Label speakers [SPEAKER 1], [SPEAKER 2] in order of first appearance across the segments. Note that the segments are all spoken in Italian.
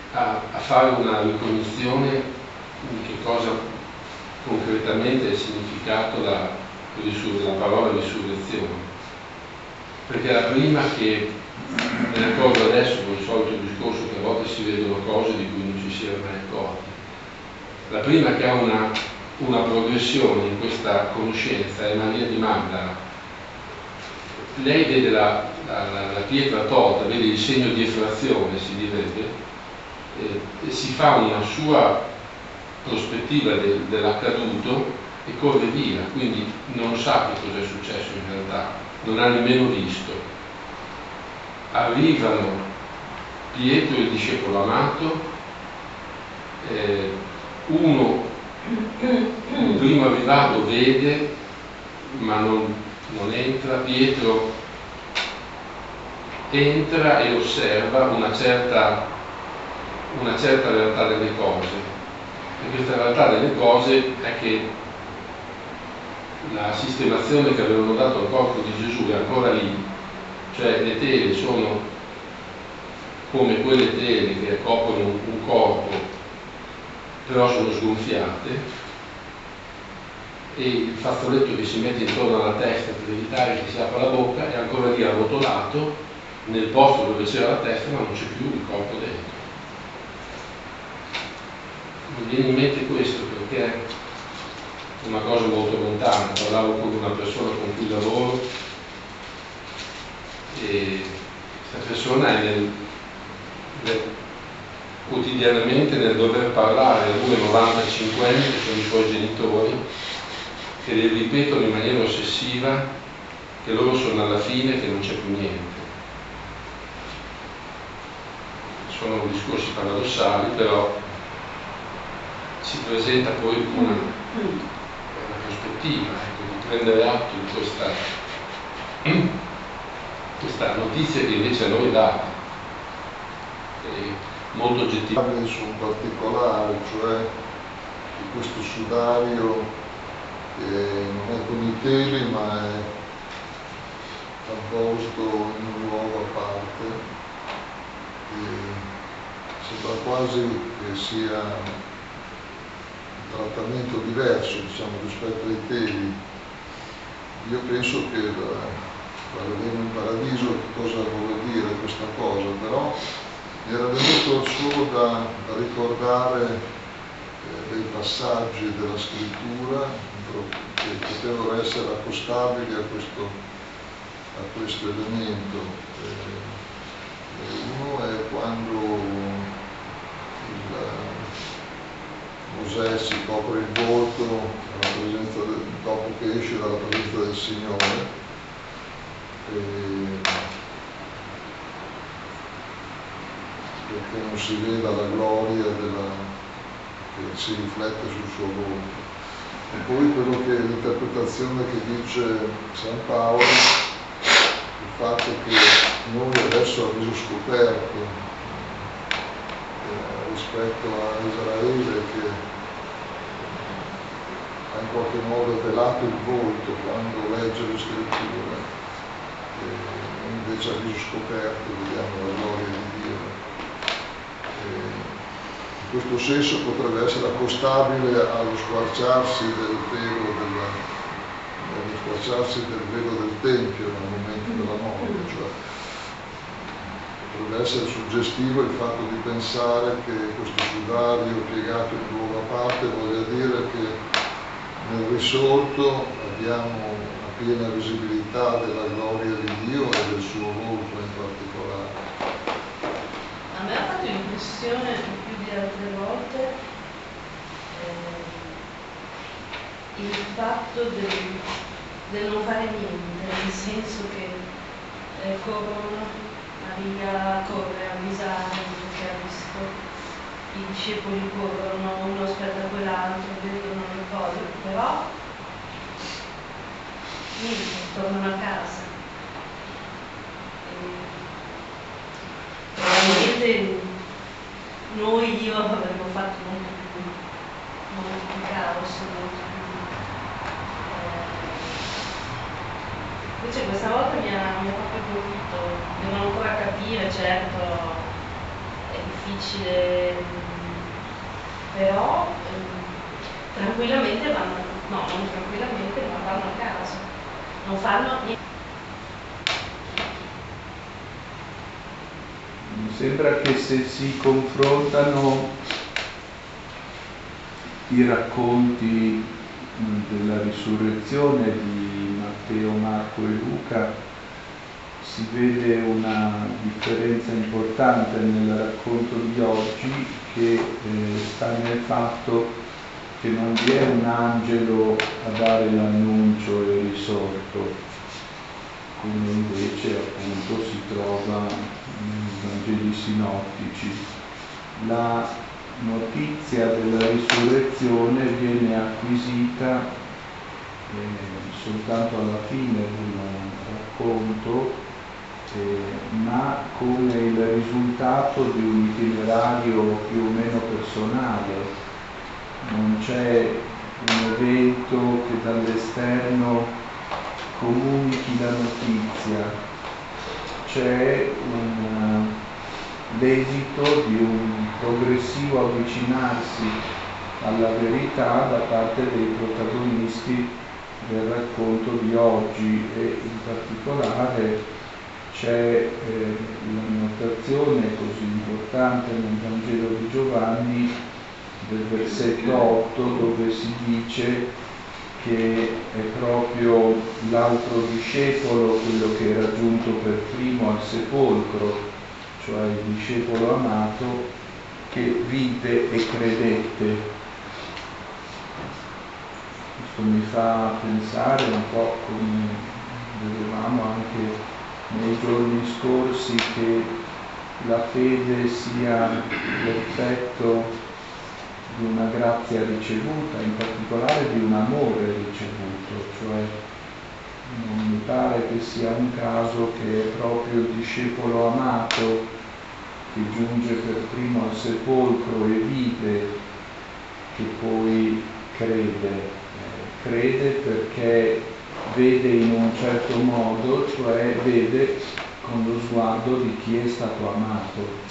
[SPEAKER 1] a fare una ricognizione di che cosa concretamente è il significato della parola risurrezione. Perché la prima che me ne accorgo adesso con il solito discorso che a volte si vedono cose di cui non ci si era mai accorti. La prima che ha una progressione in questa conoscenza è Maria di Magdala. Lei vede la pietra tolta, vede il segno di effrazione, si direbbe, e si fa una sua prospettiva dell'accaduto e corre via, quindi non sa che cosa è successo in realtà, non ha nemmeno visto. Arrivano Pietro e il discepolo amato, uno, il primo arrivato, vede ma non entra. Pietro entra e osserva una certa realtà delle cose, e questa realtà delle cose è che la sistemazione che avevano dato al corpo di Gesù è ancora lì, cioè le tele sono come quelle tele che coprono un corpo, però sono sgonfiate, e il fazzoletto che si mette intorno alla testa per evitare che si apra la bocca è ancora lì arrotolato nel posto dove c'era la testa, ma non c'è più il corpo dentro. Mi viene in mente questo perché è una cosa molto lontana. Parlavo con una persona con cui lavoro e questa persona è quotidianamente nel dover parlare a 2,95 anni, che sono i suoi genitori, che le ripetono in maniera ossessiva che loro sono alla fine, che non c'è più niente. Sono discorsi paradossali, però si presenta poi una prospettiva, di prendere atto di questa notizia che invece a noi è data, molto oggettiva.
[SPEAKER 2] Su un particolare, cioè di questo sudario che non è con i teli ma è avvolto in un luogo a parte, e sembra quasi che sia un trattamento diverso, diciamo, rispetto ai teli. Io penso che la vedremo in paradiso che cosa vuole dire questa cosa, però mi era venuto solo da ricordare dei passaggi della scrittura che potevano essere accostabili a questo elemento. Uno è quando Mosè si copre il volto dopo che esce dalla presenza del Signore, perché non si veda la gloria che si riflette sul suo volto. E poi quello che è l'interpretazione che dice San Paolo, il fatto che noi adesso a viso scoperto rispetto a Israele, che ha in qualche modo velato il volto quando legge le scritture, e invece a viso scoperto vediamo la gloria di Dio. In questo senso potrebbe essere accostabile allo squarciarsi del velo del Tempio nel momento della morte, cioè potrebbe essere suggestivo il fatto di pensare che questo sudario piegato in luogo a parte voglia dire che nel risorto abbiamo una piena visibilità della gloria di Dio e del suo volto in particolare.
[SPEAKER 3] A me ha fatto l'impressione più di altre volte il fatto del non fare niente, nel senso che Maria corre a avvisare perché ha visto i discepoli corrono, uno aspetta quell'altro, vedono le cose, però niente, tornano a casa. Probabilmente io avremmo fatto molto più caos, molto più. Invece questa volta mi ha proprio colpito, devo ancora capire, certo, è difficile. difficile, però tranquillamente vanno, no, non tranquillamente, ma vanno a casa, non fanno niente.
[SPEAKER 4] Mi sembra che se si confrontano i racconti della risurrezione di Matteo, Marco e Luca, si vede una differenza importante nel racconto di oggi che sta nel fatto che non vi è un angelo a dare l'annuncio e il risorto, come invece appunto si trova nei Vangeli sinottici. La notizia della risurrezione viene acquisita soltanto alla fine del racconto, ma come il risultato di un itinerario più o meno personale. Non c'è un evento che dall'esterno comunichi la notizia, c'è l'esito di un progressivo avvicinarsi alla verità da parte dei protagonisti del racconto di oggi, e in particolare c'è l'annotazione così importante nel Vangelo di Giovanni del versetto 8, dove si dice che è proprio l'altro discepolo quello che era giunto per primo al sepolcro, cioè il discepolo amato, che vide e credette. Questo mi fa pensare un po', come vedevamo anche nei giorni scorsi, che la fede sia l'effetto di una grazia ricevuta, in particolare di un amore ricevuto, cioè non mi pare che sia un caso che è proprio il discepolo amato che giunge per primo al sepolcro e vide che poi crede. Crede perché vede in un certo modo, cioè vede con lo sguardo di chi è stato amato.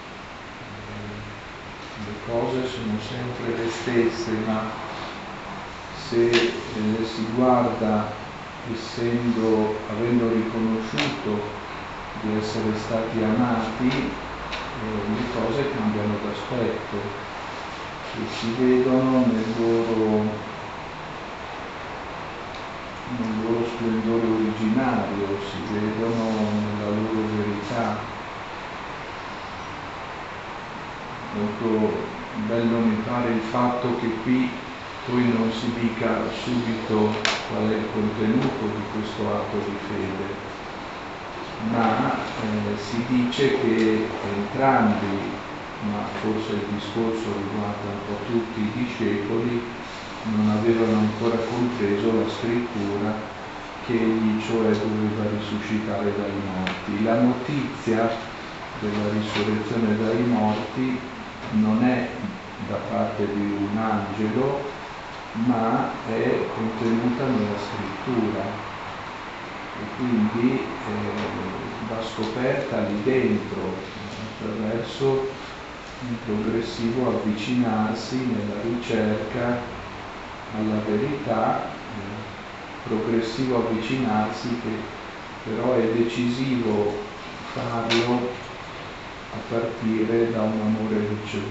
[SPEAKER 4] Le cose sono sempre le stesse, ma se si guarda avendo riconosciuto di essere stati amati, le cose cambiano d'aspetto e si vedono nel loro splendore originario, si vedono nella loro verità. Molto bello mi pare il fatto che qui poi non si dica subito qual è il contenuto di questo atto di fede, ma si dice che entrambi, ma forse il discorso riguarda un po' tutti i discepoli, non avevano ancora compreso la scrittura che egli cioè doveva risuscitare dai morti. La notizia della risurrezione dai morti non è da parte di un angelo, ma è contenuta nella scrittura e quindi va scoperta lì dentro attraverso un progressivo avvicinarsi nella ricerca alla verità, progressivo avvicinarsi che però è decisivo farlo a partire da un amore ricevuto.